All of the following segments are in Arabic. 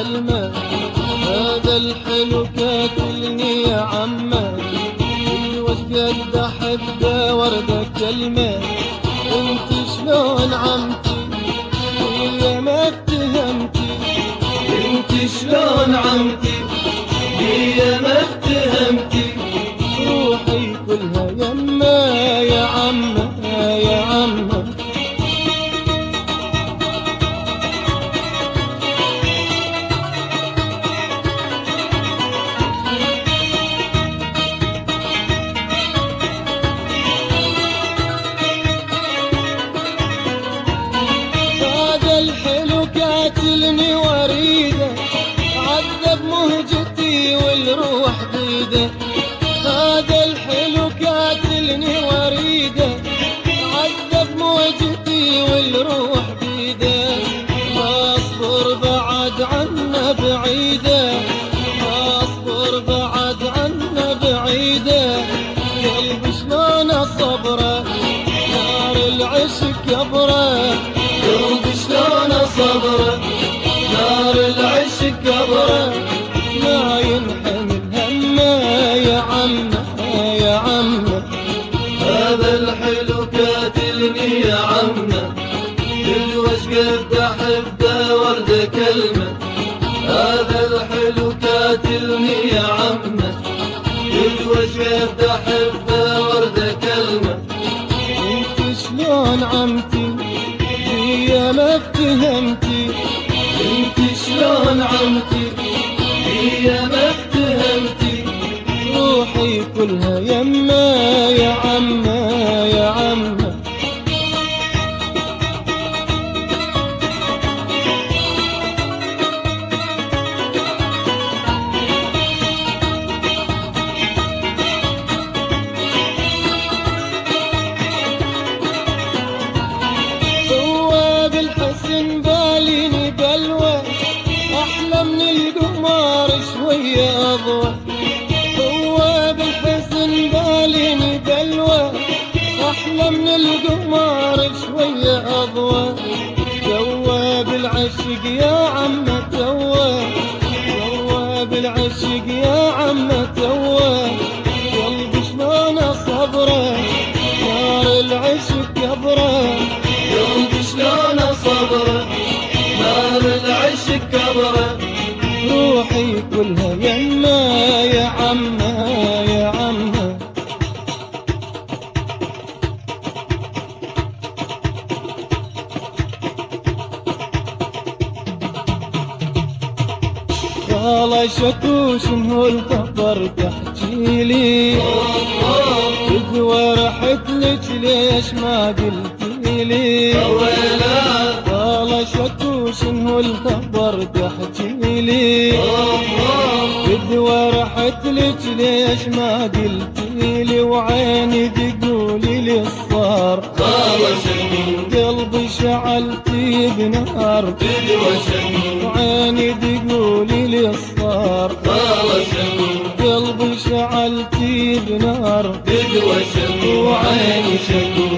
كلمة. هذا الحلو كاتلني يا عمه، وش قد احبه وردة كلمة. انت شلون عمتي هي ما اتهمتي، انت شلون عمتي هي ما اتهمتي، روحي كلها يمه يا عمه يا عمه. قاتلني وريده، عذب مهجتي والروح بيده. هذا الحلو قاتلني وريده، عذب مهجتي والروح بيده. ما اصبر بعد عنه بعيده، ما اصبر بعد عنه بعيده. قلبي شلون اصبره نار العشق يبره، قلبي شلون اصبره نار العشق كبره. ما ينحمل همه يا عمه يا عمه. هذا الحلو كاتلني يا عمه، بالوش قد احبه ورده كلمه. هذا الحلو كاتلني يا عمه، بالوش قد احبه ورده كلمه. انت شلون عمتي هي ما اتهمتي، انت شلون عمتي هي ما اتهمتي، روحي كلها يمه يا عمه يا عمه. هو بالحسن باليني بلوى، احلى من القمر شويه اضوى. هو بالحسن باليني بلوى، احلى من القمر شويه اضوى. توى بالعشق يا عمه توى، توى بالعشق يا عمه توى. قلبي شلون اصبره نار العشق كبره، قلبي شلون اصبره نار العشق كبره. روحي كلها يمه يا عمه يا عمه. والله شكو شنو الخبر تحجيلي، تدوى رحت لك ليش ما قلتيلي. والله شكو شنو الخبر تحجيلي، تدوى رحت لك ليش ما قلتيلي. وعيني تقولي لي الصار، قلبي شعلتي بنار. وعيني تقولي لي الصار، قلبي شعلتي بنار. وعيني شكو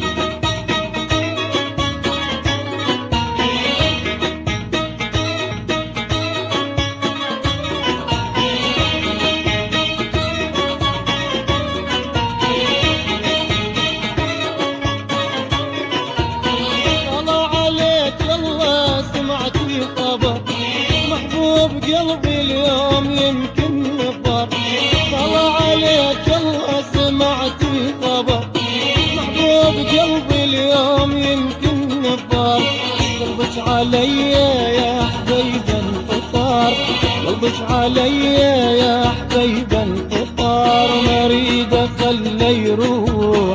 قلبي اليوم يمكن نظر. طلع عليك الله سمعتي خبر، محبوب قلبي اليوم يمكن نظر. قلبك عليا يا حبيبا انقطار، قلبك عليا يا حبيبا انقطار. مريد خلي يروح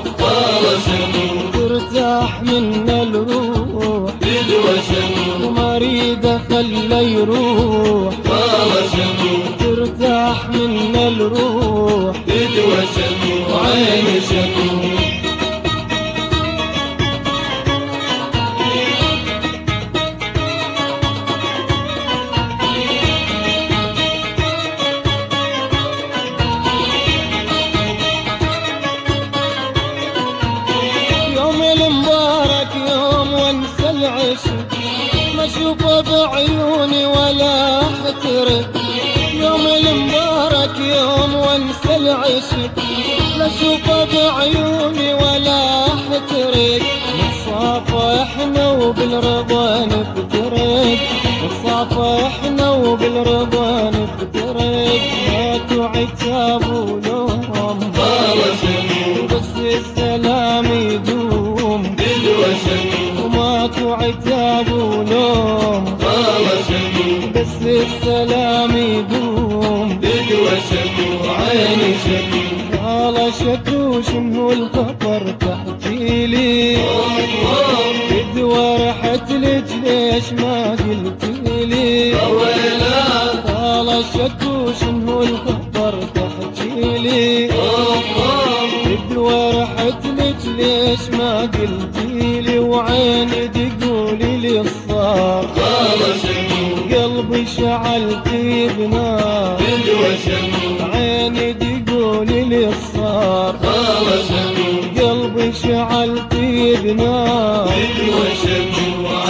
ترتاح من الروح، ومريد خلي يروح ترتاح من الروح. وعيني شكو العشق ما اشوفه بعيوني ولا احترق يوم المبارك يوم وانسى العشق لا اشوفه بعيوني ولا احترق نتصافحنا وبالرضا نفترق نتصافحنا وبالرضا نفترق ما تعتاب ولوم بس السلام يدوم وما تعتاب ولوم بس السلام يدوم عيني شكو والله شكو شنو الخطر تحكيلي بدوى رحت لك ليش ما قلتيلي والله شكو شنو الخطر تحكيلي بدوى رحت لك ليش ما قلتيلي وعيني تقولي لي الصار قلبي شعلتي بنار عيني تقولي لي الصار قلبي شعلتي بنار